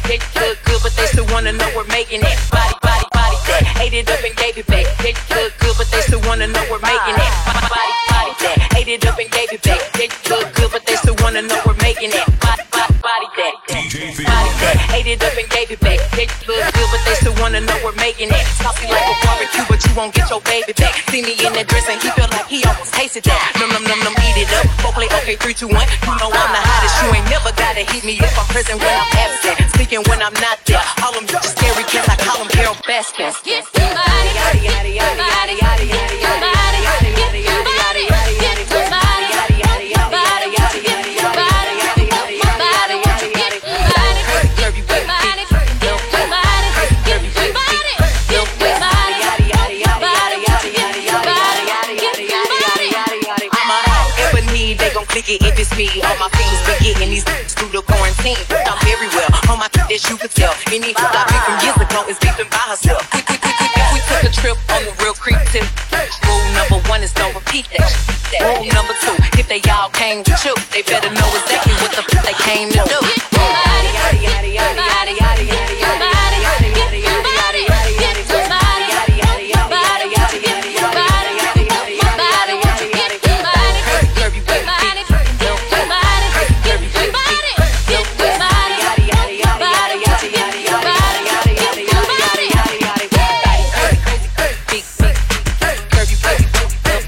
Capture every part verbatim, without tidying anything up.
It look good, but they still wanna know we're making it. Body, body, body that. Ate it up and gave it back. It look good, but they still wanna know we're making it. Body, body, body that. Ate it up and gave it back. It look good, but they still wanna know we're making it. Body, body, body that. Body that. Ate it up and gave it back. It look good, but they still wanna know we're making it. Saucy like a barbecue, but you won't get your baby back. See me in that dress and he feel like he almost tasted that. Num num num num, eat it up. Go play okay, three, two, one. You know I'm the hottest. You ain't never gotta hit me if I'm present when I'm absent. Speaking when I'm not there. All them bitches scary kids, I call them Carol Baskins. Get somebody, yaddy yaddy yaddy yaddy yaddy yaddy yaddy yaddy yaddy yaddy yaddy yaddy yaddy somebody, yaddy yaddy yaddy yaddy yaddy yaddy yaddy yaddy yaddy yaddy yaddy yaddy yaddy somebody, curvy baby, somebody, somebody, curvy baby, somebody, yaddy yaddy yaddy yaddy yaddy yaddy yaddy yaddy yaddy yaddy yaddy yaddy. I'm a ebony, they gon' click it if it's me. All my fingers be getting these through the quarantine. I'm very well on my feet, as you could tell. Any hook I picked from years ago is beefing by herself. We, we, we, we, we took a trip on the real creep tip. Rule number one is don't repeat that. that. Rule number two, if they all came to you, they better know exactly what the f they came to do. Somebody, yaddy yaddy yaddy yaddy yaddy yaddy yaddy yaddy yaddy yaddy yaddy yaddy yaddy somebody, yaddy yaddy yaddy yaddy yaddy yaddy yaddy yaddy yaddy yaddy yaddy yaddy yaddy somebody, curvy baby, somebody, somebody, curvy baby, somebody, somebody, yaddy yaddy yaddy yaddy yaddy yaddy yaddy yaddy yaddy yaddy yaddy yaddy yaddy yaddy crazy crazy big big curvy baby, big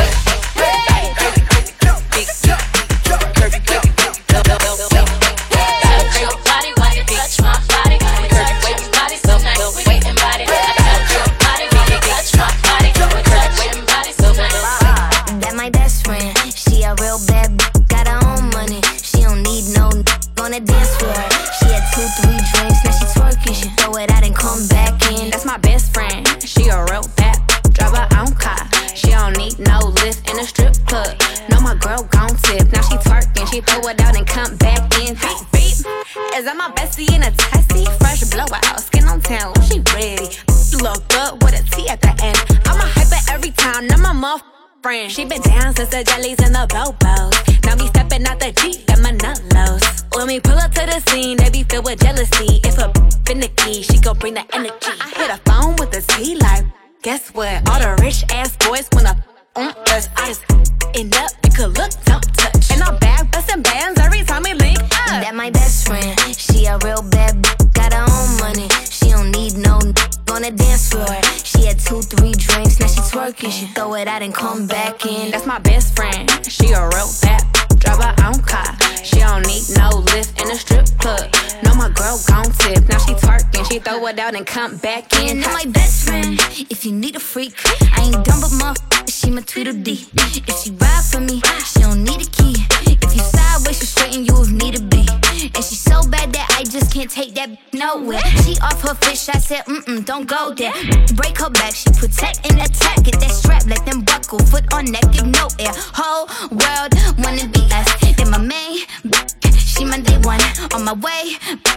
curvy baby, touch your body when you touch my body. Touch your body so nice, wait and body. Touch your body when you touch my body. Touch your body so nice. That my best friend, she a real bad b- got her own money. She don't need no n- on the dance floor. She had two, three drinks, now she twerking. She throw it out and come back in. That's my best friend, she a real bad drive her own car. She don't need no lift in a strip club. No, my girl gon' tip, now she twerking. She throw it out and come back in. Beep, beep. Is that my bestie in a testy? Fresh blowout, skin on town, she ready. Look good with a T at the end. I'm a hyper every time, now my muff friend. She been down since the jellies and the bobos. Now me stepping out the Jeep, got my nut lows. When we pull up to the scene, they be filled with jealousy. If a finicky, she gon' bring the energy. I hit a phone with a T like, guess what? All the rich ass boys wanna on us. I just end up, you could look, don't touch. And I'm back bustin' bands every time we link up. That my best friend, she a real bad b- got her own money. She don't need no n- on the dance floor. She had two, three drinks, now she twerking. She throw it out and come back in. That's my best friend, she a real bad drive her own car. She don't need no lift in a strip club. No, my girl gon' tip, now she twerking. She throw it out and come back in. That my best friend, if you need a freak, I ain't dumb but motherfucker, she my Tweedledee. If she ride for me, she don't need a key. If you sideways, she straighten you if need a be. And she so bad that I just can't take that nowhere. She off her fish, I said, mm-mm, don't go there. Break her back, she protect and attack. Get that strap, let them buckle, foot on neck, give no air. Whole world wanna be us. Then my main, she my day one. On my way,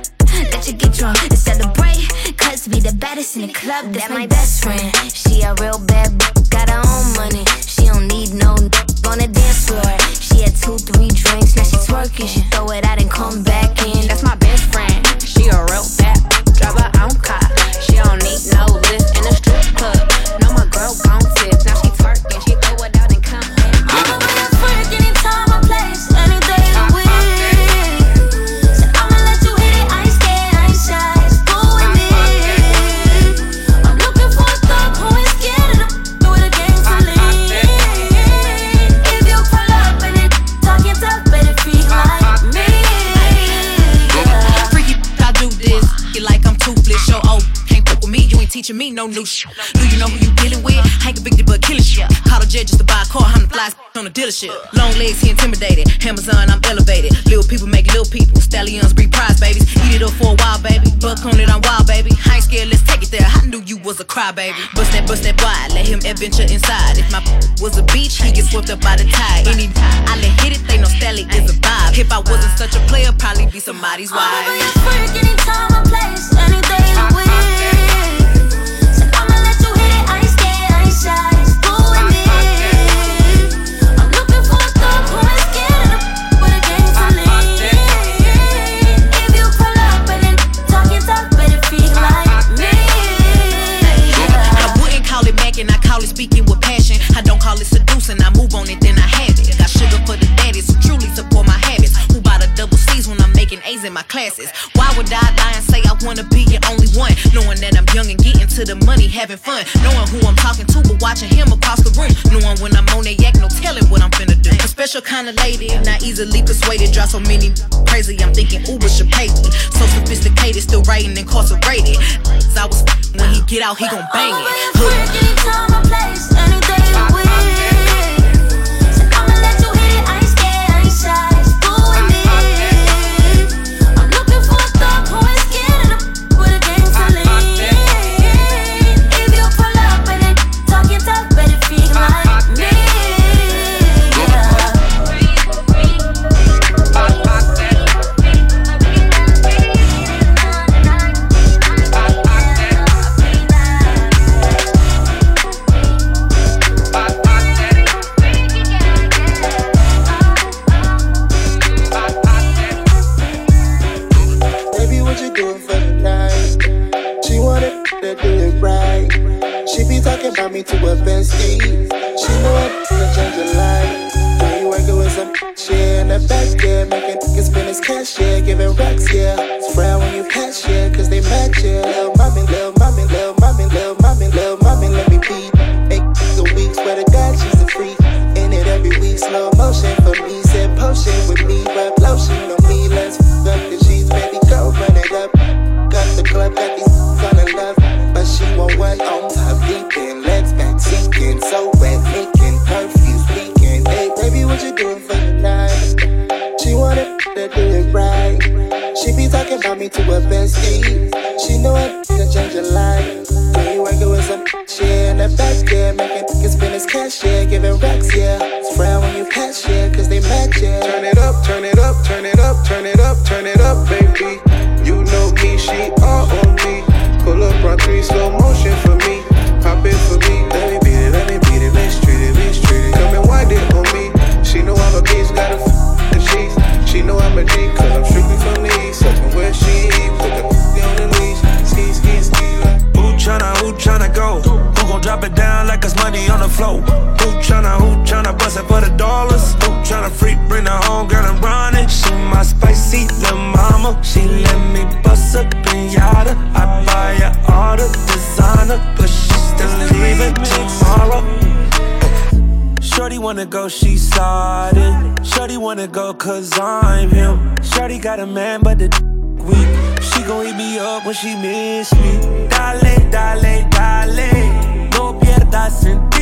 let you get drunk and celebrate. Cause we the baddest in the club, that's my best friend. She a real bad b- got her own money. She don't need no n- on the dance floor. She had two, three drinks, now she twerking. She throw it out and come back in. That's my best friend, she a real bad drive her own car. She don't need no lift in a strip club. No, my girl gon' tip, now she twerking. She throw it out and come back in. I'm a real freak, anytime, I place, any day of the week. So I'ma let you hit it, I ain't scared, I ain't shy. It's cool with me. I'm looking for a thug who ain't scared of the do it again to leave. If you pull up and it talking tough, better feel like me. Freaky, I do this, you like I'm toothless. Show old, can't fuck with me, you ain't teaching me no new shit. Do you know who you dealing with? I ain't convicted but killing shit. Call the judge just to buy a car, I'm the flies on the dealership. Long legs, he intimidated. Amazon, I'm elevated. Little people make little people. Stallions breed prize babies. Eat it up for a while, baby. Buck on it, I'm wild, baby. I ain't scared, let's take it there. I knew you was a crybaby. Bust that, bust that wide, let him adventure inside. If my was a beach, he get swept up by the tide. Any I let hit it, they know Stally is a vibe. If I wasn't such a player, probably be somebody's wife. I'm a real freak, anytime, I place, any day of the week. So I'ma let you hit it, I ain't scared, I ain't shy. It's cool with me. I'm looking for a thug who ain't scared of the with a game to leave. If you pull up and then talk making A's in my classes. Why would I lie and say I wanna be your only one? Knowing that I'm young and getting to the money, having fun. Knowing who I'm talking to, but watching him across the room. Knowing when I'm on that yak, no telling what I'm finna do. A special kind of lady, not easily persuaded. Drive so many crazy, I'm thinking Uber should pay me. So sophisticated, still writing incarcerated. I was when he get out, he gon' bang it. Anytime, I place, any day of the week. So I'ma let you hit it, I ain't scared, I ain't shy. Just do it with me. I'm looking for a thug who ain't scared of the with a game to lean. If you pull up and then talking tough, better feel like me. About me to a bestie. She know I'm gonna change her life. When you working with some shit in the back, yeah. Making niggas spend his cash, yeah. Giving racks, yeah. It's frown when you pass, yeah. Cause they match, yeah. Lil' mommy, lil' mommy, lil' mommy, lil' mommy, lil' mommy, let me be. Eight the week, swear to God, she's a freak. In it every week, slow motion for me. Said potion with me, rub lotion on me. Let's f up the sheets, baby, go run it up. Got the club, got these on the love. But she want one on top deep in, legs back seeking, so wet, making curfews leaking. Hey, baby, what you doing for the night? She wanna to do it right. She be talking about me to her bestie. She know I'm gonna change her life. When you working with some shit in the back, yeah. Making niggas spend his cash, yeah. Giving racks, yeah. It's frown when you pass, yeah. Cause they match, yeah. Turn it up, turn it up, turn it up, turn it up, turn it up, baby. You know me, she all on me. Pull up, run three, slow motion for me. Pop it for me, let me beat it, let me beat it, mistreat it, mistreat it. Come and wind it on me. She know I'm a beast, got a f the cheese. She know I'm a G, cause I'm strictly from the east. Up from where she put the f on the leash. Ski, ski, ski. Who tryna, who tryna go? Who gon' drop it down like it's money on the floor? Who tryna, who tryna bust it for the dollars? Who tryna freak, bring her home, girl, and run it? She my spicy little mama. She let me bust a pinata. I buy her all the designer, but she still leaving tomorrow. Shorty wanna go, she sliding. Shorty wanna go cause I'm him. Shorty got a man but the weak. She gon' eat me up when she miss me. Dale, dale, dale. No pierdas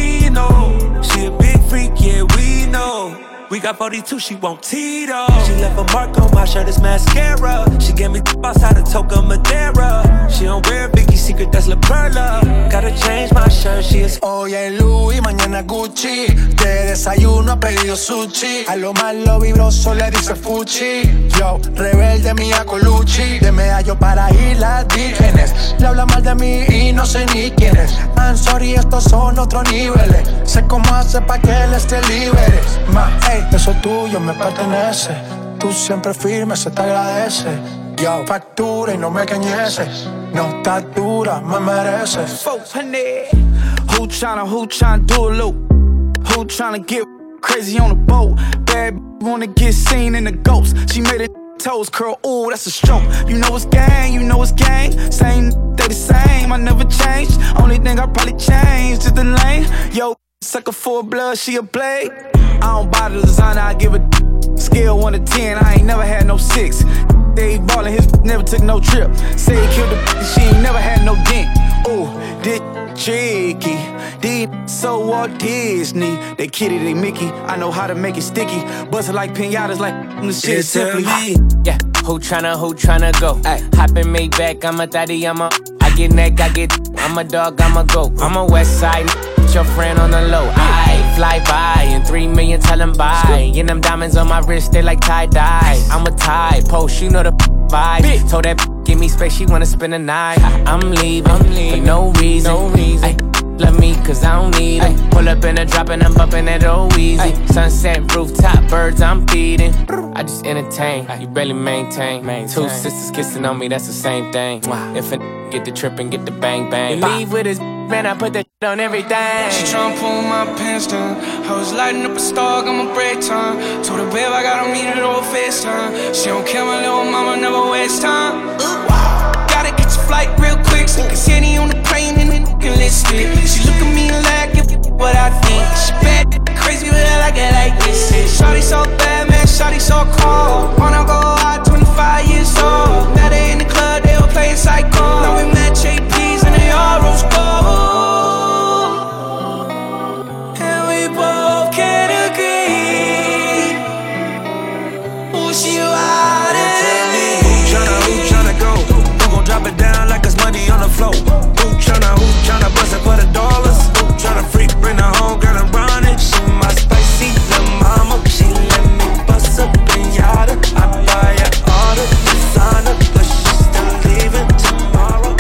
sentido. She a big freak, yeah, we know. We got forty-two, she won't Tito. She left a mark on my shirt, it's mascara. She gave me outside of Toca Madera. She don't wear Vicky's Secret, that's La Perla. Gotta change my shirt, she is. Hoy es Louis, mañana Gucci. De desayuno ha pedido sushi. A lo malo vibroso le dice Fuchi. Yo, rebelde mía Colucci. De medallo para Islas Vírgenes. Le habla mal de mí y no sé ni quién es. I'm sorry, estos son otros niveles. Sé cómo hace pa' que él esté libre. Ma, ey, eso tuyo me pertenece. Tú siempre firme, se te agradece. Yo, factura y no me queñeces. No estás dura, me mereces. Folks, honey. Who tryna, who tryna do a loop? Who tryna get crazy on a boat? Bad wanna get seen in the ghost. She made it toes curl, ooh, that's a stroke. You know it's gang, you know it's gang. Same, they the same, I never changed. Only thing I probably changed is the lane. Yo, sucker for blood, she a blade. I don't buy the designer, I give a scale one to ten, I ain't never had no six. They ballin', his never took no trip. Say he killed the she ain't never had no dent. Ooh, this tricky. These so Walt Disney. They kitty, they Mickey. I know how to make it sticky. Bust it like pinatas, like the shit is simply. Yeah, who tryna, who tryna go? Ay. Hop and make back, I'm a thotty, I'm a. I get neck, I get. I'm a dog, I'm a goat. I'm a west side. Your friend on the low, I fly by and three million tell him bye. And them diamonds on my wrist, they like tie-dye. I'm a tie post, you know the vibe. Told that give me space, she wanna spend the night. I'm leaving, I'm leaving for no reason. No reason. Ay, love me cause I don't need it. Pull up in a drop and I'm bumping that old easy. Sunset rooftop, birds I'm feeding. I just entertain, you barely maintain. maintain. Two sisters kissing on me, that's the same thing. Wow. If a get the trip and get the bang bang. And leave with his man, I put that on everything. She tryna pull my pants down. I was lighting up a star, got my break time. Told her, babe, I gotta meet her over FaceTime. She don't care, my little mama never waste time. Wow. Gotta get your flight real quick. Cause Henny on the plane and then can listed. She look at me like if what I think. She bad, crazy, but I like it like this. Shawty so bad, man, shawty so cold. Wanna go out, twenty-five years old. Now they in the club, they all playing psycho. Now we met J Ps and they all rose gold. And we both can agree. Oh, she wild and me. Who tryna, who tryna go? Who gon' drop it down like it's money on the floor? Who tryna, who tryna bust it for the dollars? Who tryna freak, bring her home, girl, and run it? She my spicy little mama. She let me bust up and yada. I buy her all the designer, but she still leaving tomorrow.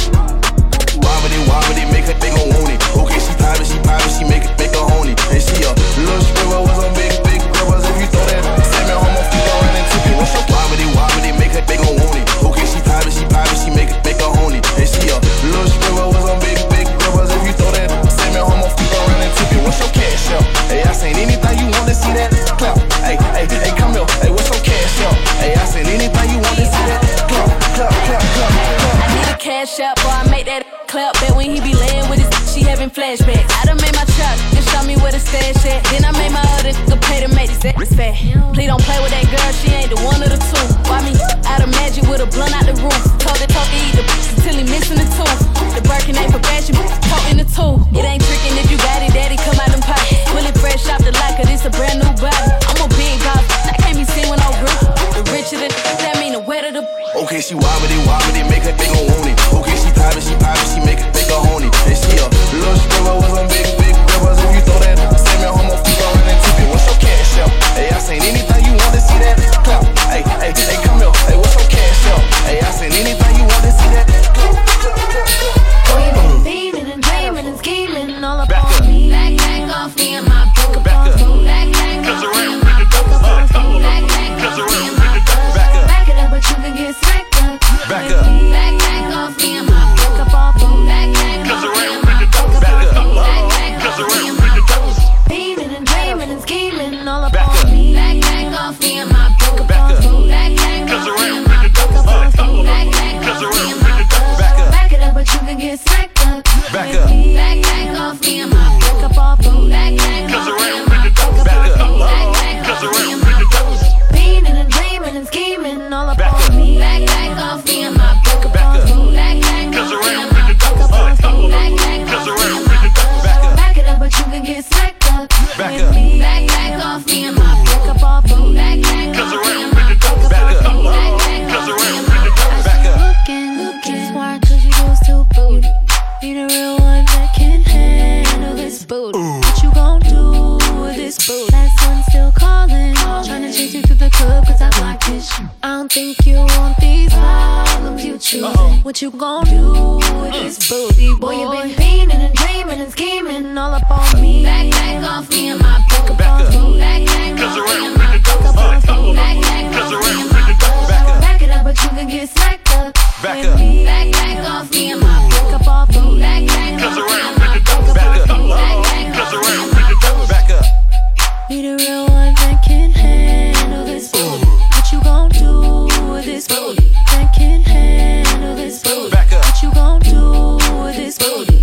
Why would it, why would it make her, they gon' want it? Okay, she private, she private, she make it, make her honey. And she a little screamer with some big, big rubbers. If you throw that salmon home, my feet gon' run and tip it. What's your why would it, why would it make her, they gon' want it? Okay, she private, she private, she make it, make her honey. And she a little screamer with some big, big rubbers. If you throw that salmon home, my feet gon' run and tip it. What's your cash out? Hey, I seen anything you want to see that clap. Hey, hey, hey, come here. Hey, what's your cash out? Hey, I seen anything you want to see that clap, clap, clap, clap, clap. I need a cash out, boy, I make that clap. Bet when he be laying with his she having flashbacks. I done made my truck and show me where the stash at. Then I made my other nigga pay to make this ass fat. Please don't play with that girl, she ain't the one of the two. Why me out of magic with a blunt out the roof? Told it, told to eat the till he missing the tooth. The Birkin ain't for fashion, caught in the two. It ain't tricking if you got it, daddy, come out them pockets. Fully fresh off the locker, this a brand new body. I'm a big boss, I can't be seen with no grip. The richer the that mean the wetter the. Okay, she why would it, why would it make her, they gon' want it? Okay, she private, she private, she make it, make her honey. And she a little screamer with some big, big rubbers. If you throw that salmon home, my feet gon' run and tip it. What's your cash out? Hey, I seen anything you want to see that clap. Hey, hey, hey, come here. Hey, what's your cash out? Hey, I seen anything you want to see that clap, clap, clap, clap. Boy, you been feeling and dreaming and scheming all up on me. Back, back off me and my book up off me. Back, back off me and my book up off me. Back, back off me and my book. Back it up, but you can get smacked up. Back up. Back, back off me and my book up off me. Back, back off me and my book up off me. Back, back off me and my book. Feeling and dreaming and scheming all up on me. Back, back off me and my book up off me. Back, back off me and my book up off me. Back, back off me and my book. Back it up, but you can get smacked up. Back up. Back, back off me and my book up off me. Back, back off me and my book up off me. Back, back off me and my book. Feeling and dreaming and scheming all up on me. Back, back off me and my book up off me. Back, back off me and my book up off me. Back, back off me and my book. Back it up, but you can get smacked up. Back, back, back off me and my book up off me. Back, back off me and my book up off me. Back, back off me and my book. Looking, looking smart 'cause you goes too booty. Need a real one that can handle this booty. What you gon' do with this booty? Last one still calling, tryna chase you through the club 'cause I blocked this. I don't think you want these problems you choosing. What you gon' do with this booty, boy? You been fiending and dreaming and scheming all up on me. Back, back off me and my book up off me. Back, back off me and my book up off me. Back, back off me and my book. Back it up, but you can get smacked up. Back up. Back, back off me and my book up off me. Back, back off me and my book up off me. Back, back off me and my book. Back up. Need a real one that can handle this booty. What you gon' do with this booty? That can handle this booty. Back up. What you gon' do with this booty?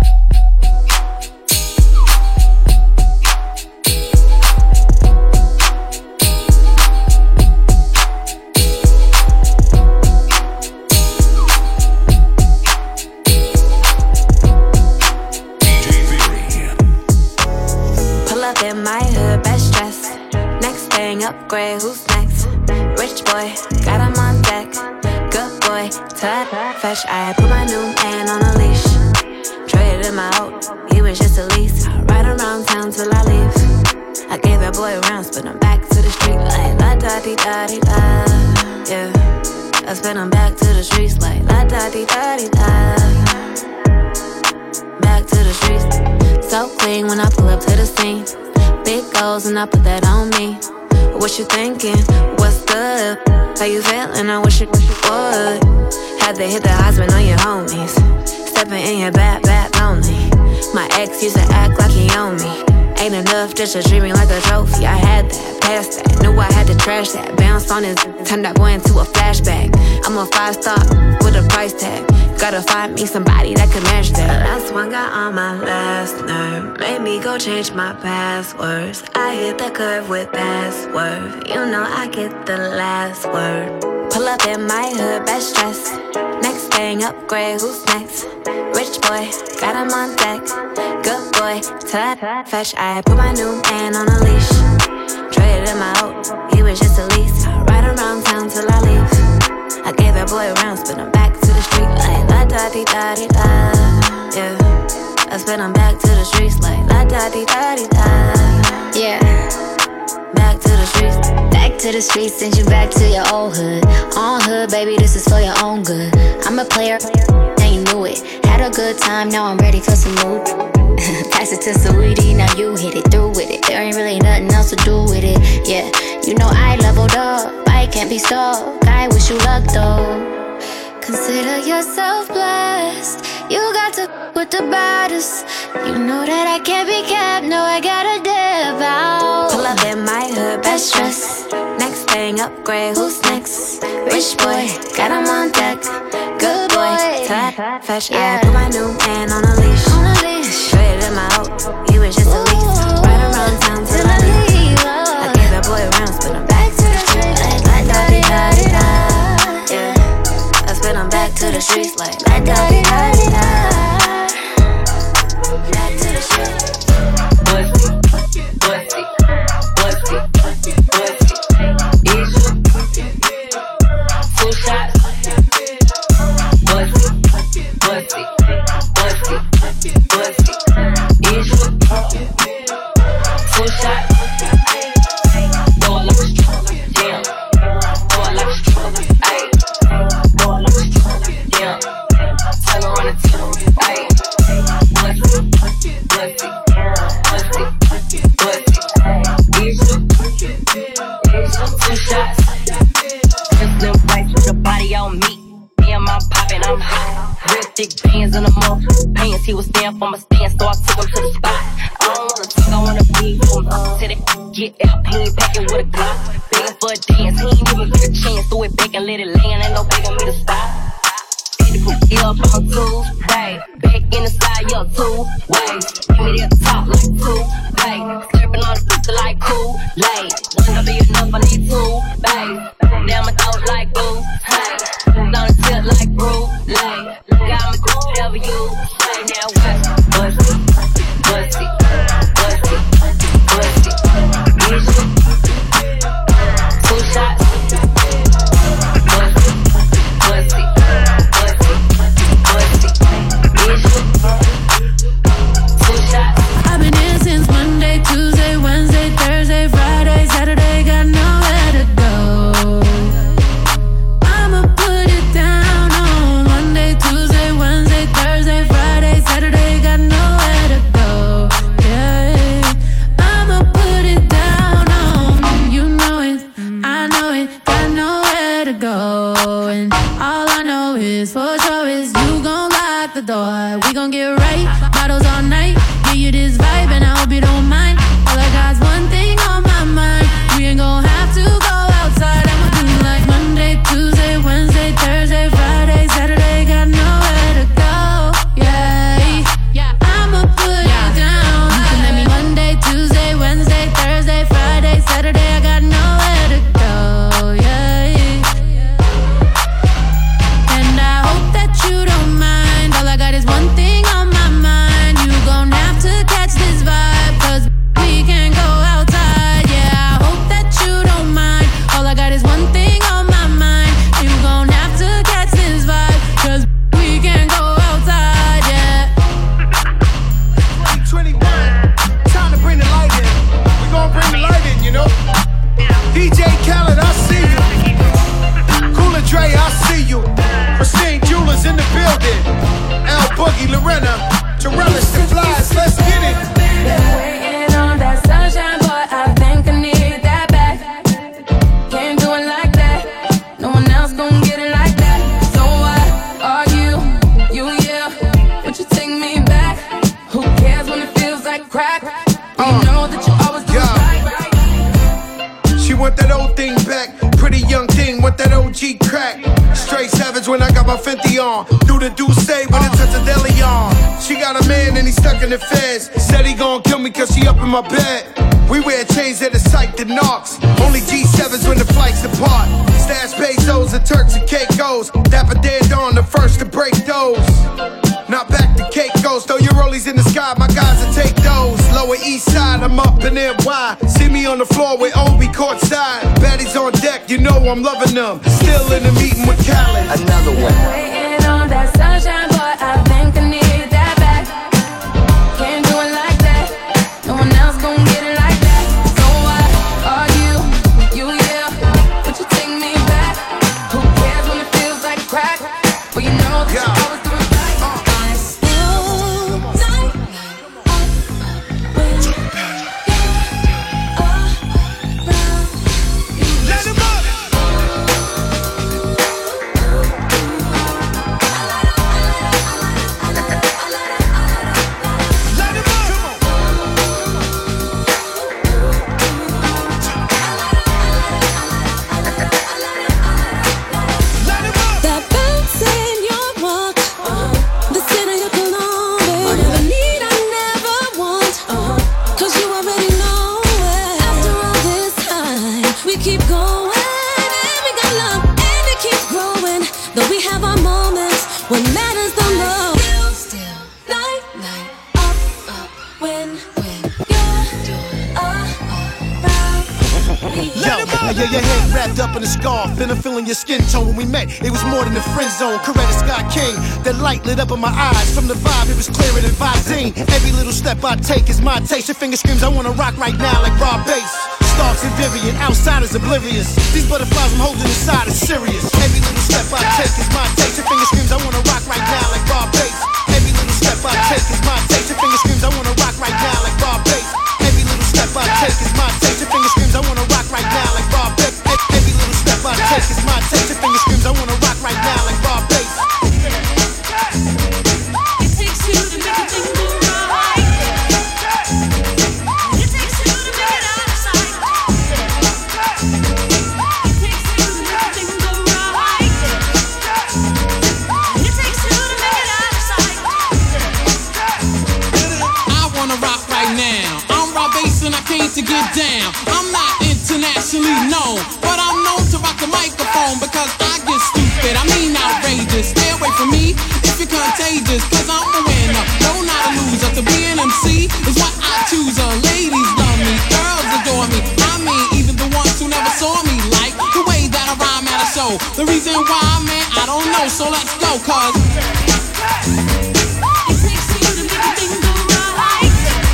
In my hood, best dress. Next thing, upgrade, who's next? Rich boy, got him on deck. Good boy, Todd Fresh. I put my new man on a leash. Traded him out, he was just a lease. Ride around town till I leave. I gave that boy rounds, but I'm back to the street like la da di da di da. Yeah, I spin him back to the streets like la da di da di da. Back to the streets, so clean when I pull up to the scene. Big goals and I put that on me. What you thinking? What's good? How you feeling? I wish you would. Had to hit the husband on your homies. Stepping in your bad, bad lonely. My ex used to act like he owned me. Ain't enough just to treat me like a trophy. I had that, passed that, knew I had to trash that. Bounced on his, turned that boy into a flashback. I'm a five star with a price tag. Gotta find me somebody that can match that. The last one got on my last nerve, made me go change my passwords. I hit the curve with password. You know I get the last word. Pull up in my hood, best dress. Next thing, upgrade, who's next? Rich boy, got him on deck. Good boy, till I fetch. I put my new man on a leash. Traded him out, he was just a lease. Ride around town till I leave. I gave that boy a round, spin him back to the street. Like la da di da di da, yeah. I spin him back to the streets like la da di da di da, yeah. Back to the streets. Back to the streets, send you back to your old hood. On hood, baby, this is for your own good. I'm a player, now you knew it. Had a good time, now I'm ready for some more. Pass it to Saweetie, now you hit it through with it. There ain't really nothing else to do with it. Yeah, you know I leveled up, I can't be stuck. I wish you luck though. Consider yourself blessed. You got to f with the baddest. You know that I can't be kept. No, I gotta dip out. Pull up in my hood, best dress. Next thing, upgrade, who's next? Rich boy, got him on deck. Good boy, till I fetch. I put my new man on a leash. On a leash. Traded him out, he was just a lease. Right around town till I leave. I gave that boy a round, spin him back to the street. Like la da di da di da, yeah. I spin him back to the streets like la da di da di da. Back to the streets. Busty, busty, busty, busty. Is you two shots? Busty, busty, busty, busty. Is you two shots? Throw it like a straw, damn. Throw it like a straw, ayy. Throw it like a straw, damn. Turn around and tell me, ayy. Busty, busty, busty, busty. Is you, is you two shots? Just little bites with your body on me. Me and my poppin', I'm hot. Real thick bands in the mouth. Pants, he was stand for my stand, so I took him to the spot. I don't wanna talk, I wanna be from till they get out. He ain't packing with a Glock. Begging for a dance, he ain't even get a chance. Throw it back and let it land, ain't no begging me to stop. Put up on twos, right. Back in the side, yo, two ways. Give me that top like two, babe. Slurping on the pizza like cool, late. One to be enough, I need two, babe. Down my throat like glue, hey. Down the tip like brew, late. Got me do whatever you say. Now what's busty, busty, busty, busty. Is you two shots? Busty, busty. I've been here since Monday, Tuesday, Wednesday, Thursday, Friday, Saturday, got nowhere to go. I'ma put it down on Monday, Tuesday, Wednesday, Thursday, Friday, Saturday, got nowhere to go. Yeah, I'ma put it down on, you know it, I know it, got nowhere to go. And all I know is for sure is you gon' lock the door. We gon' get right, bottles all night. Give you this vibe and I hope you don't mind. All I got's one thing on my mind. We ain't gon' have to go outside. I'ma do like Monday, Tuesday, Wednesday, Thursday, Friday, Saturday. Got nowhere to go. Yeah, I'ma put it down. You can let me Monday, Tuesday, Wednesday, Thursday, Friday, Saturday. I got nowhere to go. Yeah, and I hope that you don't mind. All I got is one thing on my mind. You gon' have to catch this vibe, cause we can't go outside. Yeah, I hope that you Straight savage when I got my Fenty on. Do the Douce with a touch of deli on. She got a man and he stuck in the feds. Said he gon' kill me cause she up in my bed. We wear chains that are psyched and knocks. Only G sevens when the flights depart. Stash pesos and Turks and Caicos. Dapper Dan Dawn, the first to break those. Not back to Caicos. Throw your rollies in the sky, my guys will take those. Lower East Side, I'm up in N Y. See me on the floor with Obi courtside. Baddies on deck, you know I'm loving them. Still in the meeting with Khaled. Another one. Waiting on that sunshine, boy, I think I need that back. Can't do it like that. No one else gon' get it like that. So what are you? You, yeah. Would you take me back? Who cares when it feels like crack? Well, you know that you always do it right. I still night when you're around me. Let him up! That bounce in your walk, the scent of your cologne, baby. Never need, I never want, cause you already know it. After all this time, we keep going, and we got love, and it keeps growing. Though we have our moments when matters the most. Still, light, light, up, up, when, when you're around me. Yo, yeah, your head wrapped up in a scarf, and I'm feeling your skin tone. When we met, it was more than a friend zone. Coretta Scott King, that light lit up in my eyes. From the vibe, it was clearer than Visine. Every little step I take is my taste. Your finger screams, I wanna rock right now like Rob Bass. Starks and Vivian, outsiders oblivious. These butterflies I'm holding inside is serious. Every little step I take is my taste. Your finger screams, I wanna rock right now like Rob Bass. Every little step I take is my taste. Your finger screams, I wanna rock right now like Rob Bass. Every little step I take is my taste. Your finger screams, I wanna rock right now like Rob Bass. Every little step I take is my taste. Your finger screams, I wanna rock right now like Rob Bass. It takes two to make a thing go right. It takes two to make it out of sight. It takes two to make a thing go right. It takes two to make it out of sight. I wanna rock right now. I'm Rob Bass and I came to get down. I'm not internationally known, but I'm known to rock the microphone because I get stupid. I mean outrageous. Stay away from me if you're contagious, cause I'm a winner, no not a loser. To be an M C is what I choose. Uh, ladies love me, girls adore me. I mean even the ones who never saw me like the way that I rhyme at a show. The reason why, man, I don't know, so let's go, cause It takes two to make a thing go right.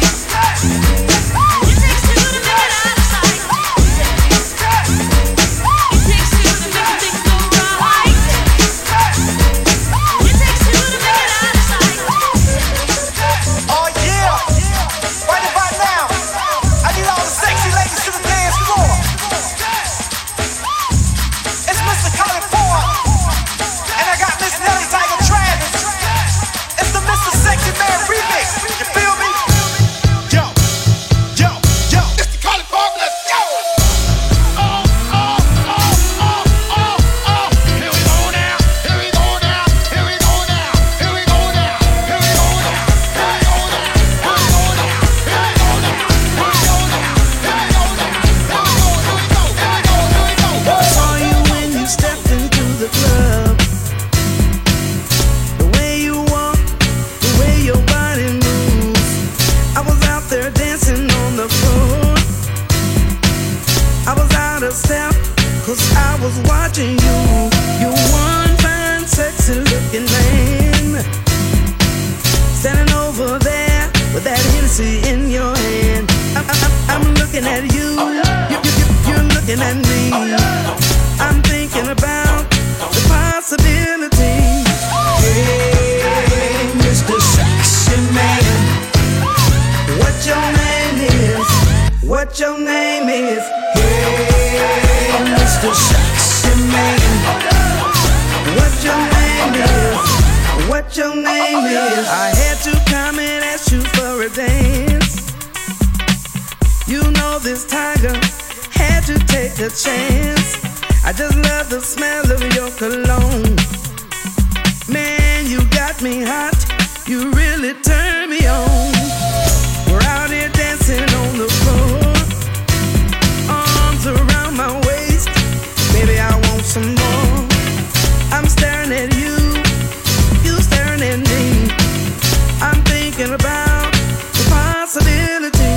It takes two to make it out of sight. It takes two to make a thing go right. It takes two to make it out of sight. Oh yeah, right about now, I need all the sexy ladies to the dance floor. It's Mister Colin Ford, and I got Miss Nelly Tiger Travis. It's the Mister Sexy Man remix. You feel me? Yo, yo, yo. Mister Colin Ford, let's go! Oh, oh, oh, oh, oh, oh. Here we go now. Here we go now. Here we go now. Here we go now. Here we go now. Here we go now. Here we go now. Here we go now. Here we go now. Here we go now. Here we go. Here we go. Here we go. Here we go. I saw you when you stepped into the club. The way you walk, the way your body moves. I was out there dancing on the floor. I was out of step, cause I was watching you. You one fine, sexy looking man, standing over there with that Hennessy in your hand. I, I, I'm looking at you, you, you, you, you're looking at me. I'm thinking about the possibility. Hey, Mister Sexy Man, what your name is? What your name is? Hey, Mister Sexy Man, what your name is? What your name is? I had to come and ask you for a dance. You know this tiger had to take a chance. I just love the smell of your cologne. Man, you got me hot. You really turn me on. We're out here dancing on the floor. Arms around my waist. Baby, I want some more. I'm staring at you. You staring at me. I'm thinking about the possibility.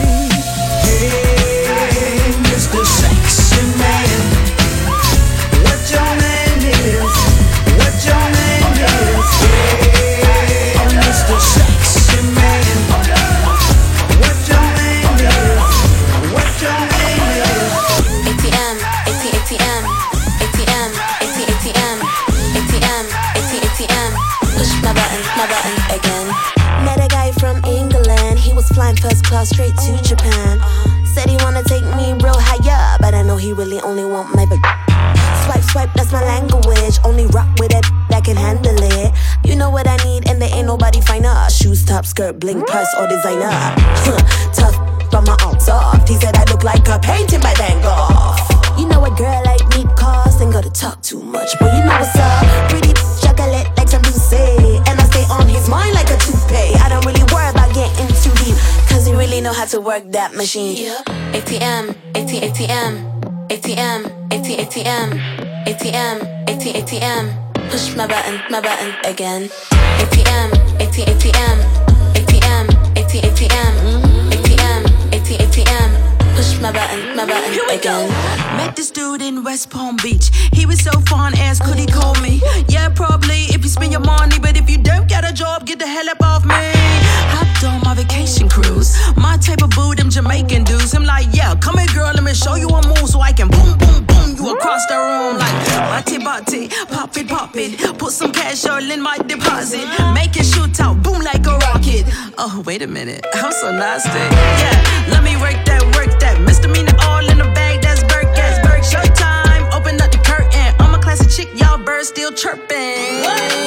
Hey, Mister Sexy Man, what your name is? What your name is? Hey, Mister Sexy Man, what your name is? What your name is? A T M, A T A T M, A T M, A T A T M, A T M, A T A T M. Push my button, my button again. Met a guy from England, he was flying first class straight to Japan. Said he wanna take me real higher, but I know he really only want my back. Swipe, swipe, that's my language. Only rock with that that can handle it. You know what I need, and there ain't nobody finer. Shoes, top, skirt, bling, purse, or designer. Tough, but my arms soft. He said I look like a painting by Van Gogh. You know a girl like me cost, ain't gotta talk too much, but you know what's up. Pretty chocolate like some Lucy, and I stay on his mind like a toupee. I don't really worry about getting too deep, cause he really know how to work that machine. A T M, A T A T M, A T M, A T A T M, A T M, A T A T M. Push my button, my button again. A T M, A T A T M, A T M, A T A T M, A T M, A T A T M. Push my button, my button Here we again. go. Met this dude in West Palm Beach. He was so fun, asked could he call me? Yeah, probably if you spend your money, but if you don't get a job, get the hell up off me. Hopped on my vacation cruise. My type of boo, them Jamaican dudes. I'm like, yeah, come here, girl, let me show you a move so I can boom, boom, boom you across the room like bati bati, pop it, pop it. Put some cash all in my deposit. Make it shoot out, boom like a rocket. Oh, wait a minute, I'm so nasty. Yeah, let me work that, work that. Misdemeanor all in the bag, that's Burke, that's Burke. Showtime, open up the curtain. I'm a classic chick, y'all birds still chirping.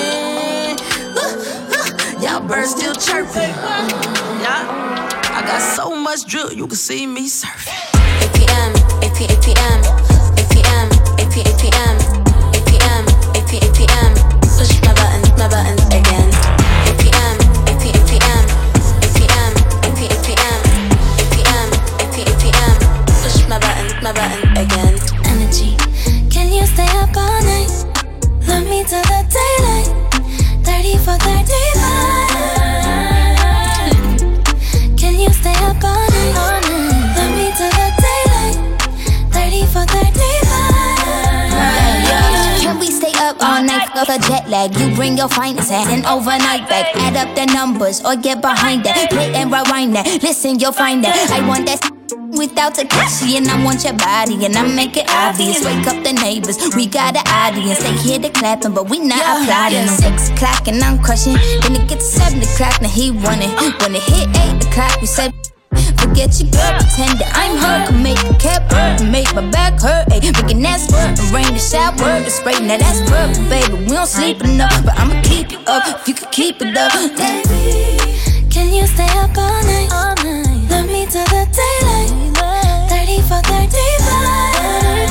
Y'all birds still chirping. Yeah, I got so much drill, you can see me surfing. A T M, A T A T M, A T M, A T A T M, A T M, A T A T M. Push my button, my button again. A T M, A T A T M, A T M, A T A T M, A T M, A T A T M. Push my button, my button again. Energy, can you stay up all night? Love me till the daylight. Thirty for thirty-five. Can you stay up all night? Love me till the daylight. Thirty for thirty-five. Can we stay up all night? Fuck a jet lag. You bring your finest ass and overnight back. Add up the numbers or get behind that. Play and rewind that. Listen, you'll find that. I want that without Takashi, and I want your body, and I make it obvious. Wake up the neighbors, we got an audience. They hear the clapping, but we not yeah, applauding. Yeah. Six o'clock and I'm crushing. Then it gets seven o'clock, now he running. When it hit eight o'clock, we said forget your girl, pretend that I'm her. Can make a cap hurt, can make my back hurt. Ay, making that squirt, and rain the shower, the spray. Now that's perfect, baby. We don't sleep enough, but I'ma keep you up if you can keep it up. Baby, can you stay up all night? All night. Love me till the daylight. Thirty for thirty-five.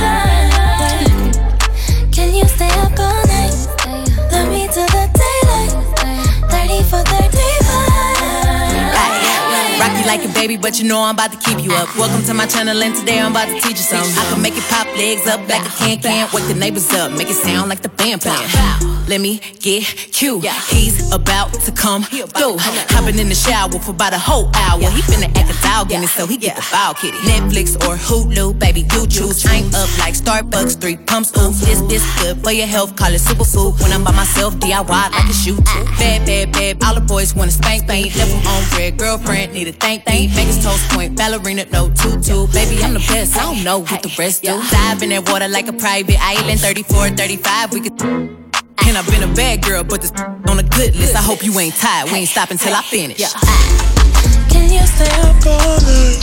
Can you stay up all night? Love me till the daylight. Thirty for thirty-five. Rock you like a baby, but you know I'm about to keep you up. Welcome to my channel, and today I'm about to teach you something. I can make it pop legs up like a can-can. Wake the neighbors up, make it sound like the band playing. Let me get cute. He's about to come through. Hopping in the shower for about a whole hour. He finna act a dog in it, so he get the foul kitty. Netflix or Hulu, baby, you choose. Drink up like Starbucks, three pumps, ooh. This, this good for your health, call it superfood. When I'm by myself, D I Y like a shoe too. Bad, bad, bad, all the boys wanna spank me. Left him on red, girlfriend, need a thank, thank. Vegas toast point, ballerina, no tutu. Baby, I'm the best, I don't know what the rest do. Dive in that water like a private island. Thirty-four, thirty-five, we could. And I've been a bad girl, but this on a good list. I hope you ain't tired, we ain't stopping till I finish. Can you stay up all night?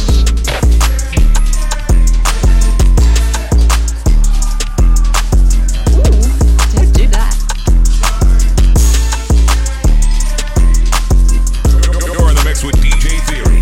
You're in the mix with D J Theory.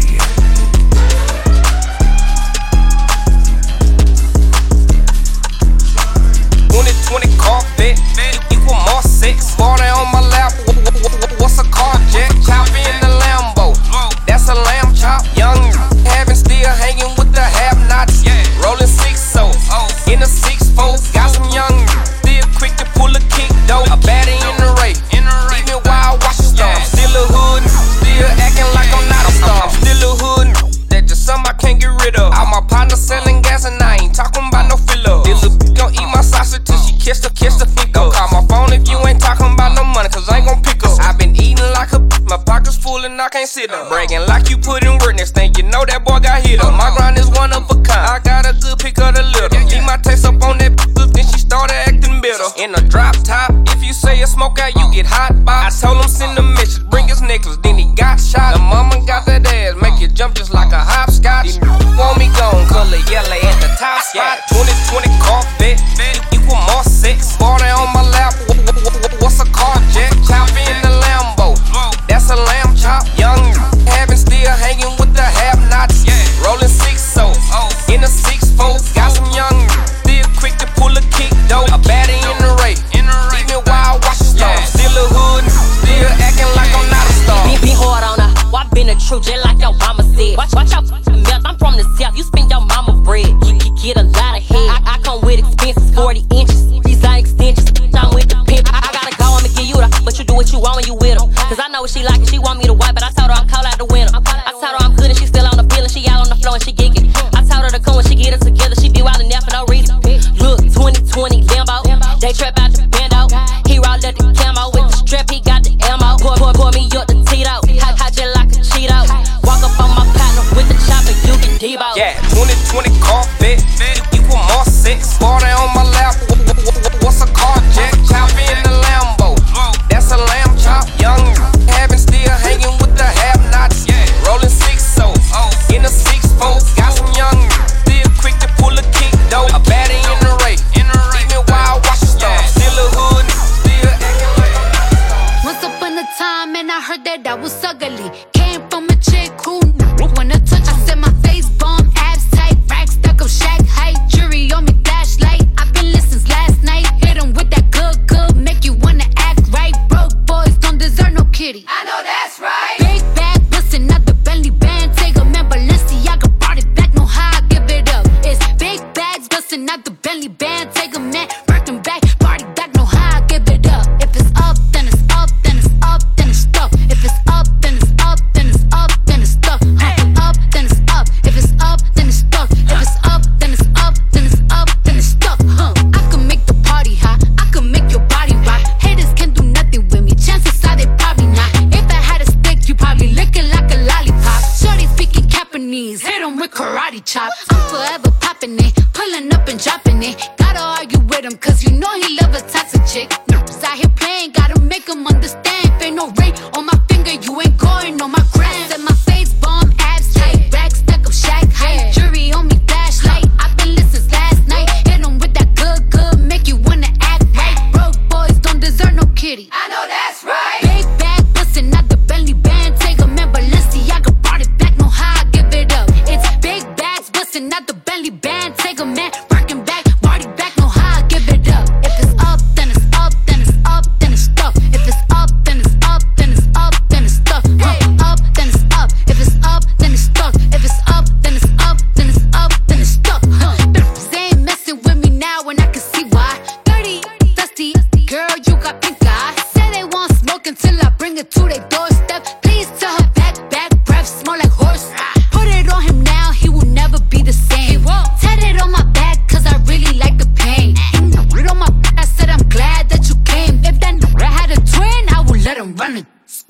can't sit up. Bragging like you put in work, next thing you know that boy got hit up. My grind is one of a kind, I got a good pick of the litter. Leave my taste up on that good, then she started acting bitter. In a drop top, if you say a smoke out, you get hot box. I told him send a message, bring his necklace, then he got shot. The mama got that ass, make you jump just like a hopscotch. Want me gone, color yellow at the top spot. twenty twenty Corvette, equal more sex. Bought it on my lap, what's a car jet? Chop in the Lambo, that's a lamb chop. Young, having still hanging with the have-nots. Rolling six so in a six four. Got some young, still quick to pull a kick though. A baddie in the race, even while I watch the star. Still a hood, still acting like I'm not a star. Be, be hard on her, well, I been a true just like your mama said. Watch, watch out, mouth, I'm from the south, you spend your mama bread. You, you get a lot of head, I, I come with expenses, forty inches, design extensions. I'm with the pimp, I, I gotta go, I'ma give you the, but you do what you want when you with her. Cause I know what she like and she want me to wipe, but I told her I'm cold out the winter. I told her I'm good and she still on the pill and she out on the floor and she gigging. I told her to come when she get it together, she be wildin' there for no reason. Look, twenty twenty Lambo, they trap out the bando. He rolled up the camo with the strap, he got the ammo. Pour, pour, pour me up the Tito, hot, hot just like a Cheeto. Walk up on my partner with the chopper, you get Debo. Yeah, twenty twenty Corvette, equal more sex. Bought it on my lap, what's a car jet? Chop in the Lambo, that's a lamb chop. Young, having still hanging with the have-nots. Rolling six so in a six four. Got some young, still quick to pull a kick though. A baddie in the race, even while I watch the star. Still a hood, still acting like I'm not a star. Once upon a time, and I heard that I was ugly. Came from a chick who wanna touch. I said my face bomb, abs tight, racks stuck up, shack height, jury on me, flashlight. I've been listening since last night. Hit 'em with that good, good, make you wanna act right. Broke boys don't deserve no kitty. I know that's right. Big bag, bustin' out the Bentley band. Take a man, Balenciaga brought it back. No how I give it up. It's big bags, bustin' out the Bentley band. Take a man, working back, party back. No how I give it up. If it's up, then it's up, then it's up, then it's stuck. If it's up, then it's up, then it's up, then it's stuck. Huh. Up, then it's up. If it's up, then it's stuck. If it's up, then it's up, then it's up, then it's stuck. Huh. I can make the party hot. I can make your body rock. Haters can do nothing with me. Chances are they probably not. If I had a stick, you probably lick it like a lollipop. Shorty speaking Japanese, hit 'em with karate chop. I'm forever popping it, pulling up and dropping it. Gotta argue with him, cause you know he love a toxic chick. Nerves out here playing, gotta make him understand. If ain't no ring on my finger, you ain't going on my gram. Set my face bomb, abs tight, racks stuck up, shack height, jury on me, flashlight. I've been listening since last night. Hit 'em with that good, good, make you wanna act right. Broke boys don't deserve no kitty. I know that's right. Big bag, bustin' out the Bentley band. Take a man, Balenciaga brought it back. No how I give it up. It's big bags, bustin' out the Bentley band. Take a man, working back, party back. No how I give it up. If it's up, then it's up, then it's up, then it's stuck. If it's up, then it's up, then it's up, then it's stuck. Huh. Up, then it's up. If it's up, then it's stuck. If it's up, then it's up, then it's up, then it's stuck. Huh. They ain't messing with me now, and I can see why. Dirty, dusty, girl, you got pink eye. Say they want smoke until I bring it to their doorstep. Please tell her back, back, breath smell like horse. Put it on him now, he will never be the same. Tat it on my back, cause I really like the pain. Put it on my back, I said I'm glad that you came. If that I had a twin, I would let him run it.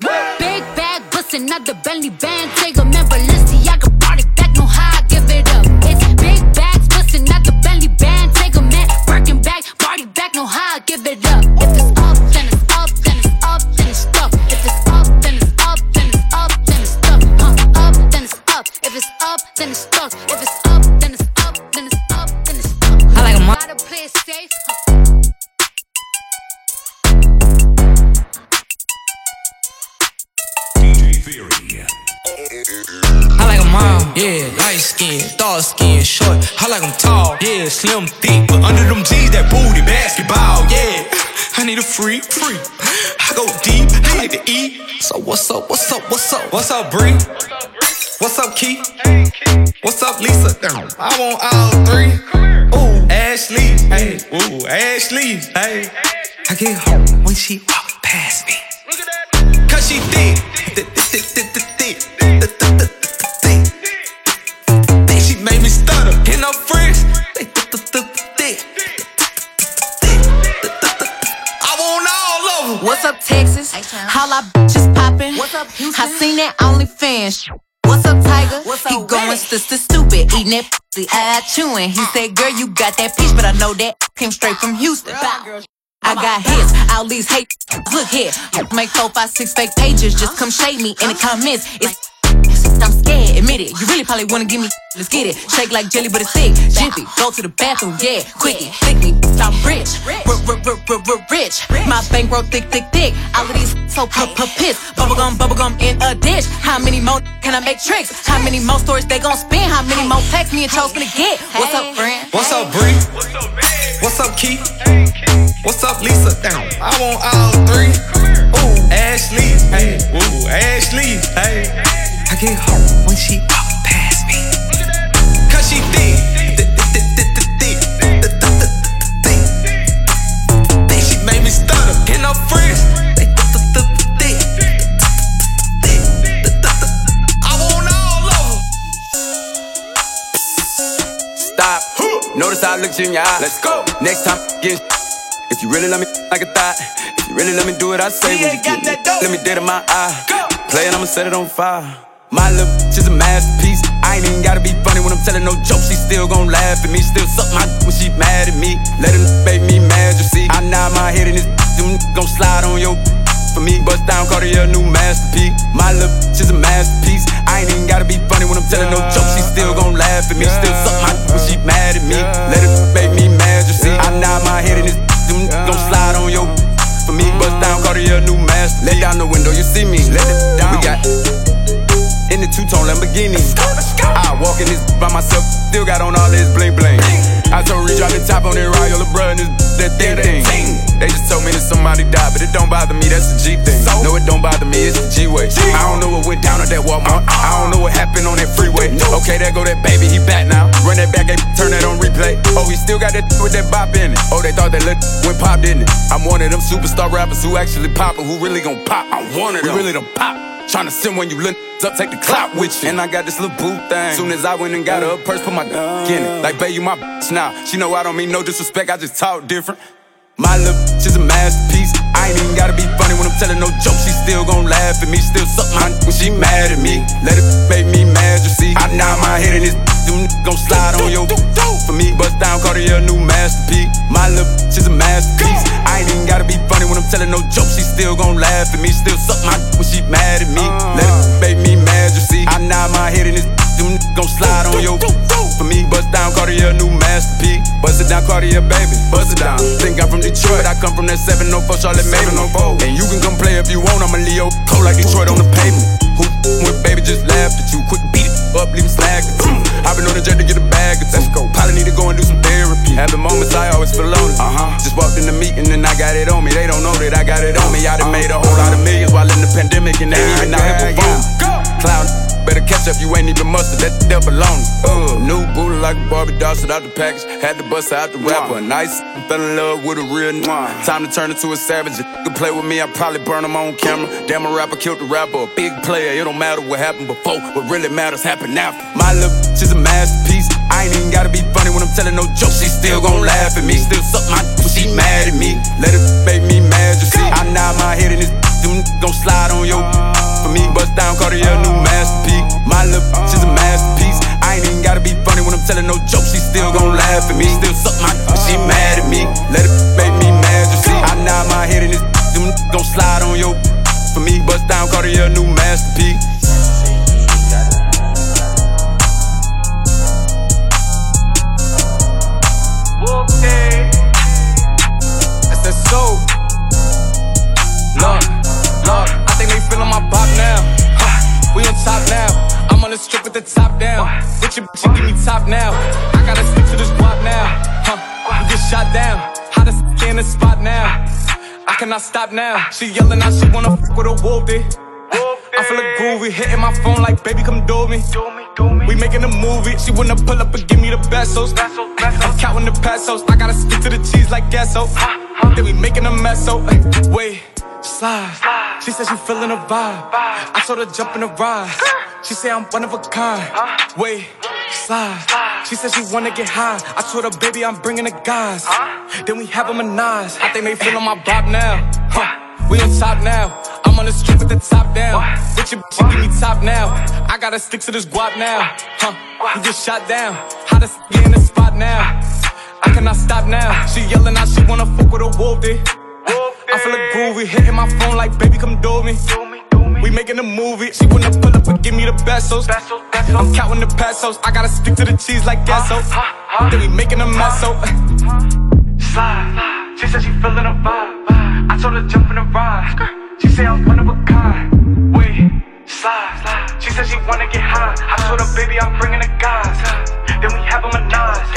Big bag, bustin' out the Bentley band. Take a man, Balenciaga brought it back. No how I give it up. It's big bags, bustin' out the Bentley band. Take a man, working back, party back. No how I give it up. If it's up, then it's up, then it's up, then it's stuck. If it's up, then it's up, then it's up, then it's stuck. Huh. Up, then it's up. If it's up, then it's stuck. If it's up, then it's up, then it's up, then it's stuck. I like 'em. Gotta play it safe. I like 'em all, yeah, light skin, dark skin, short. I like 'em tall, yeah, slim, thick, but under them G's, that booty, basketball, yeah. I need a freak, freak. I go deep, I like to eat. So what's up, what's up, what's up? What's up, Bree? What's up, Keith? What's up, Lisa? I want all three. Ooh, Ashley, hey, ooh, Ashley, hey. I get home when she walk past me. Cause she thick, thick, thick, thick, thick, thick, thick, thick, thick. Think she made me stutter. And her friends, they thick, thick, thick, thick. I want all of them. What's up, Texas? All our bitches poppin'. What's up, Houston? I seen that OnlyFans. What's up, Tiger? What's up, he going sister stupid, eating that pussy, eye chewing. He said, girl, you got that peach, but I know that came straight from Houston. I got hits, all these hate. Look here, make four, five, six fake pages. Just come shade me in the comments. It's I'm scared, admit it. You really probably wanna give me. Let's get it. Shake like jelly, but it's thick. Jiffy, go to the bathroom, yeah. Quickie, thick me, I'm rich. Rich. My bankroll thick, thick, thick. All of these so piss. Bubblegum, bubblegum in a dish. How many more can I make tricks? How many more stories they gon' spin? How many more packs me and Cho's gonna get? What's up, friend? What's up, Bree? What's up, Keith? What's up, Lisa? Damn, I want all three. Ooh, Ashley, hey, ooh, Ashley, hey. I get home when she walk past me, cause she thick, thick. She made me stutter, and her friends, they thick. I want all of them. Stop, notice how I looked you in your eye. Let's go. Next time, get if you really let me like a thought, if you really let me do what I say, when you get me, let me dead in my eye. Play it, I'ma set it on fire. My little bitch is a masterpiece. I ain't even gotta be funny when I'm telling no jokes. She still gon' laugh at me. Still suck my d- when she mad at me. Let her make me mad, you see. I nod my head and this them gon' slide on your for me. Bust down, Cartier, new masterpiece. My little bitch is a masterpiece. I ain't even gotta be funny when I'm telling no jokes. She still gon' laugh at me. Still suck my d- when she mad at me. Let her make me mad, you see. I nod my head and this them gon' slide on your for me. Bust down, Cartier, new masterpiece. Let down the window, you see me. Let it down. We got in the two-tone Lamborghini. I walk in this by myself, still got on all this bling bling. I told Reach out the top on that Royal LeBron, this that thing thing. They just told me that somebody died, but it don't bother me, that's the G thing. No, it don't bother me, it's the G-way. I don't know what went down at that Walmart. I don't know what happened on that freeway. Okay, there go that baby, he back now. Run that back, turn that on replay. Oh, he still got that with that bop in it. Oh, they thought that little went pop, didn't it? I'm one of them superstar rappers who actually poppin', who really gon' pop. I'm one of them. We really done pop. Tryna send when you look up, take the clout with you. And I got this little boo thing. Soon as I went and got her a purse, put my d in it. Like, babe, you my bitch now. She know I don't mean no disrespect, I just talk different. My little bitch is a masterpiece. I ain't even gotta be funny when I'm telling no jokes. She still gon' laugh at me, still suck my d when she mad at me. Let it make me mad, you see. I nod my head and this them gon' slide on your for me. Bust down, Cartier, new masterpiece. My little bitch is a masterpiece. I ain't even gotta be funny when I'm telling no jokes. She still gon' laugh at me, still suck my d when she mad at me. Let it make me mad, you see. I nod my head and this them gon' slide on your for me. Bust down, Cartier, new masterpiece. Bust it down, Cartier, baby. Bust it down. Think I'm from Detroit, I come from that seven oh four Charlotte Maven. And you can come play if you want, I'm a Leo. Cold like Detroit on the pavement. Who when baby just laughed at you? Quick beat it up, leave it slag. I've been on the jet to get a bag of two. Let's go. Probably need to go and do some therapy. Having moments I always feel lonely. Uh-huh. Just walked in the meeting and I got it on me. They don't know that I got it on me. I done made a whole lot of millions while in the pandemic and they ain't even out here performing. Clown, better catch up, you ain't even mustard. That that belong. Uh, new booty like a Barbie doll, shit out the package. Had to bust out the rapper. Nice, fell in love with a real n- Time to turn into a savage. If you could play with me, I'd probably burn him on camera. Damn, a rapper killed the rapper. A big player, it don't matter what happened before. What really matters happened after. My little bitch is a masterpiece. I ain't even gotta be funny when I'm telling no jokes. She still gon' laugh at me. Still suck my d when she mad at me. Let it make me mad, you see. I nod my head and this them gon' slide on your for me. Bust down, Cartier, new masterpiece. My little bitch is a masterpiece. I ain't even gotta be funny when I'm telling no jokes. She still gon' laugh at me. Still suck my d when she mad at me. Let it make me mad, you see. I nod my head and this them gon' slide on your for me. Bust down, Cartier, new masterpiece. Okay. That's that soul. Look, look, I think they feelin' my bop now. Huh, we on top now. I'm on the strip with the top down. With your bitch, you give me top now. I gotta stick to this guap now. Huh, we get shot down. Hottest in the spot now. I cannot stop now. She yelling out, she wanna fuck with a wolfie. I feel a groovy, hitting my phone like, baby, come do me. We making a movie. She wanna pull up and give me the pesos. I'm counting the pesos. I gotta stick to the cheese like queso. Then we making a mess, so wait, slide. She said she feeling a vibe. I told her jump in the ride. She said I'm one of a kind. Wait, slide. She said she wanna get high. I told her, baby, I'm bringing the guys. Then we have a menage. I think they feeling my bop now. Huh. We on top now. I'm on the strip with the top down. With your bitch, you give me top now. I gotta stick to this guap now. Huh? You get shot down. How to get in the spot now? I cannot stop now. She yelling out, she wanna fuck with a wolf, dude. I'm feeling groovy, hitting my phone like, baby, come do me. We making a movie. She wanna pull up and give me the pesos. I'm counting the pesos. I gotta stick to the cheese like queso. Then we making a mess, so slide. She said she feeling a vibe. I told her jump in the ride. She said I'm one of a kind. Wait, slide. She said she wanna get high. I told her, baby, I'm bringing the guys. Then we have a menage.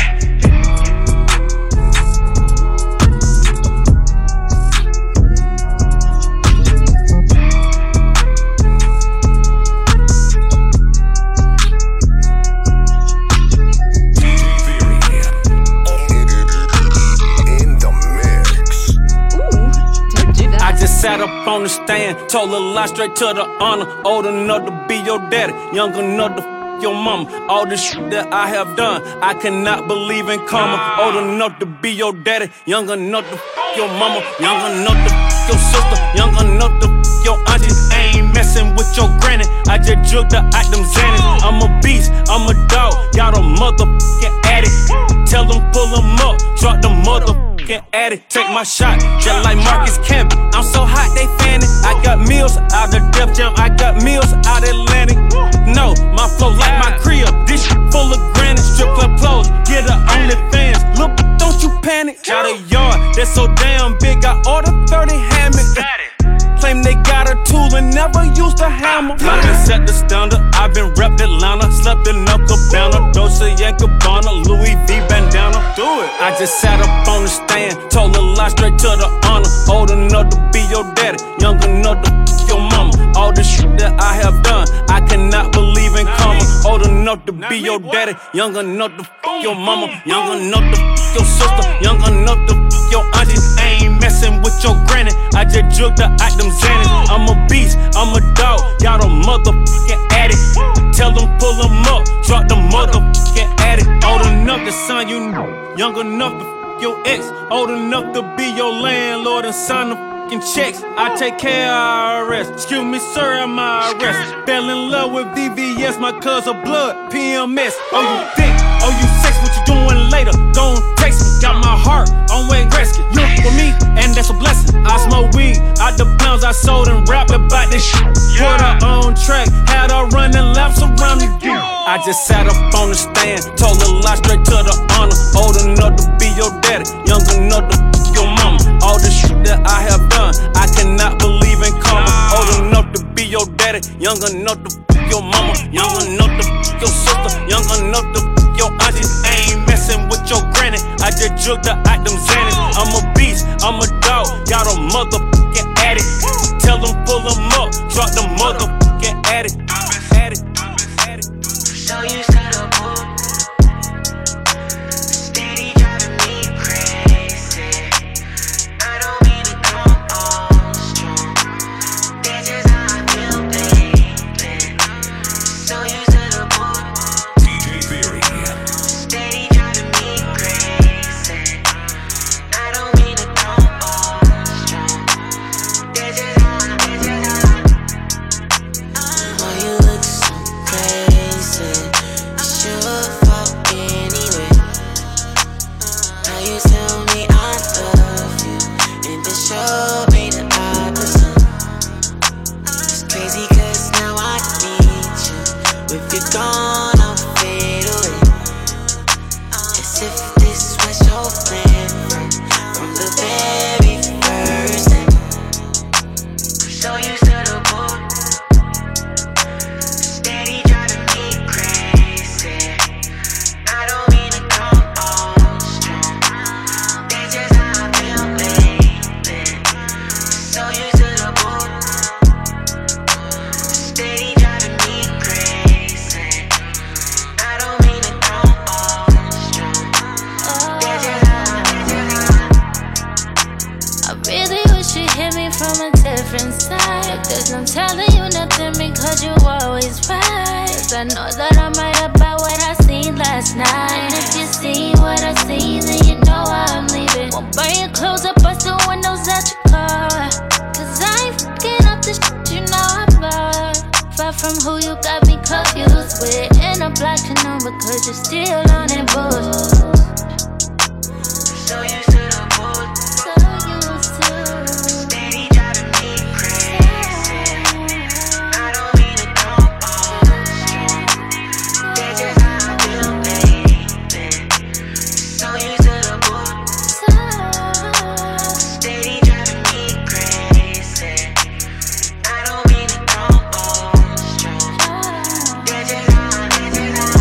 Sat up on the stand, told a lie straight to the honor. Old enough to be your daddy, young enough to f your mama. All the shit that I have done, I cannot believe in karma. Old enough to be your daddy, young enough to f your mama. Young enough to f your sister, young enough to f your auntie. I ain't messing with your granny, I just jugged the out them Xannies. I'm a beast, I'm a dog, got a motherfucking addict. Tell them pull them up, drop the motherfucking addict. Take my shot, just like Marcus Camby. I'm so hot, they fanning. I got meals out of Def Jam, I got meals out Atlantic. No, my flow like my crib. This shit full of granite. Strip club clothes, get her OnlyFans. Look, don't you panic. Got a yard that's so damn big, I ordered thirty hammocks. Claim they got a tool and never used a hammer. I've been set the standard, I've been repped Atlanta. Slept in a cabana, Dolce and Gabbana, Louis V bandana. Do it. I just sat up on the stand, told a lie straight to the honor. Old enough to be your daddy, young enough to f your mama. All the shit that I have done, I cannot believe in karma. Old enough to be your daddy, young enough to f your mama. Young enough to f your sister, young enough to f your auntie. I ain't messing with your granny, I just jugged the out them Xannies. I'm a beast, I'm a dog, got a motherfucking addict. Tell them pull them up, drop the motherfucking addict. Old enough to sign you, young enough to f your ex. Old enough to be your landlord and sign the f***ing checks. I take care of I R S, excuse me sir, I'm I R S. Fell in love with V V S, my cousin blood, P M S. Oh you thick, oh you sex, what you doing later? Gon' text me, got my heart on Wayne Gretzky. Look for me, and that's a blessing. I smoke weed, out the pounds I sold and rap about this shit. Put her on track, had her running laps around the game. I just sat up on the stand, told a lie straight to the honor. Old enough to be your daddy, young enough to f your mama. All the shit that I have done, I cannot believe in karma. Old enough to be your daddy, young enough to f your mama. Young enough to f your sister, young enough to f your auntie. I ain't messing with your granny, I just jugged the out them Xannies. I'm a beast, I'm a dog, got a motherfucking addict. Tell them pull them up, drop the motherfucking addict. Addict, addict. So you set up steady driving me crazy. I don't mean to come on strong. That's just how I feel, baby. So you set up D J Theory. Steady driving me crazy. I don't mean to come on strong. That's just how I, that's just how I. Oh, you look so crazy. You should fuck anyway. How you tell me I love you and then show me the opposite. It's crazy cause now I need you. If you're gone, I'll fade away. As if this was your plan from, from the very first day. So you said a boy. Steady driving me crazy. I don't mean to come on strong. That's just how I feel, baby. So you said a boy. Steady driving me crazy. I don't mean to come on strong. That's just how, that's just how. I really wish you hit me from a different side. Cause I'm telling you nothing because you always right. Cause I know that I'm right about what I seen last night. And if you see what I see, then you know I'm leaving. Won't burn your clothes up, bust the windows at your car. cause you're still on that bullshit. So used to the bullshit. So used to. Steady driving me crazy. I don't mean to go on. That's just how I feel, baby. So used to the bullshit. Steady driving me crazy. I don't mean to go on. That's just how, that's just how.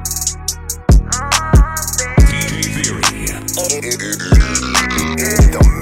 The